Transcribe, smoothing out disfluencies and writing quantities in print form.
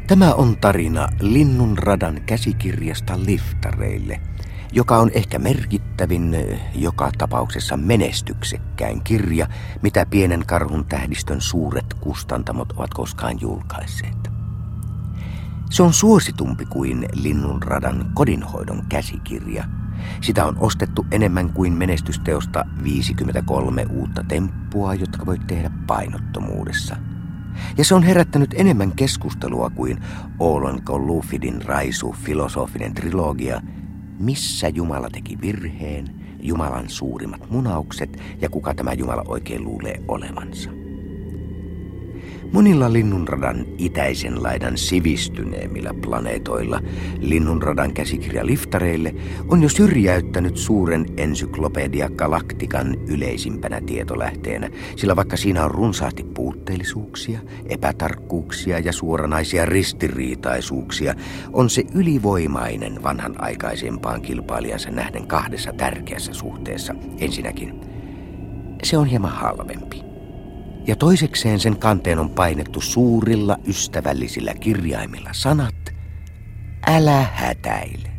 Tämä on tarina Linnunradan käsikirjasta liftareille, joka on ehkä merkittävin, joka tapauksessa menestyksekkäin kirja, mitä Pienen karhun tähdistön suuret kustantamot ovat koskaan julkaisseet. Se on suositumpi kuin Linnunradan kodinhoidon käsikirja. Sitä on ostettu enemmän kuin menestysteosta 53 uutta temppua, jotka voit tehdä painottomuudessa. Ja se on herättänyt enemmän keskustelua kuin Oolon Kollufidin raisu filosofinen trilogia, missä Jumala teki virheen, Jumalan suurimmat munaukset ja kuka tämä Jumala oikein luulee olevansa. Monilla Linnunradan itäisen laidan sivistyneemmillä planeetoilla Linnunradan käsikirja liftareille on jo syrjäyttänyt suuren Encyclopedia Galactican yleisimpänä tietolähteenä, sillä vaikka siinä on runsaasti puutteellisuuksia, epätarkkuuksia ja suoranaisia ristiriitaisuuksia, on se ylivoimainen vanhanaikaisempaan kilpailijansa nähden kahdessa tärkeässä suhteessa. Ensinnäkin, se on hieman halvempi. Ja toisekseen sen kanteen on painettu suurilla ystävällisillä kirjaimilla sanat: älä hätäile.